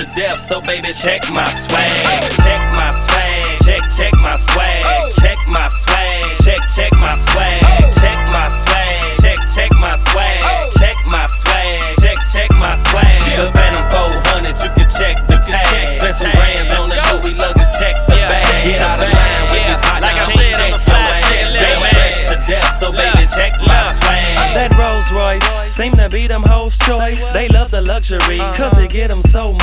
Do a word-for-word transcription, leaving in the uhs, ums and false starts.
to death, so baby check my swag. Check my swag, check, check my swag. Check my swag, check, check my swag. Check my swag, check, check my swag. Check my swag, check, check my swag. The Phantom four hundred, you can check the tag. Spend some brands on the Louis luggage, check the bag. Get out of line with this hot like I shit, said on the check fly your shit, ass. little They fresh to death, so baby check my swag. That Rolls Royce seem to be them hoes' choice. They love the luxury, cause it get them so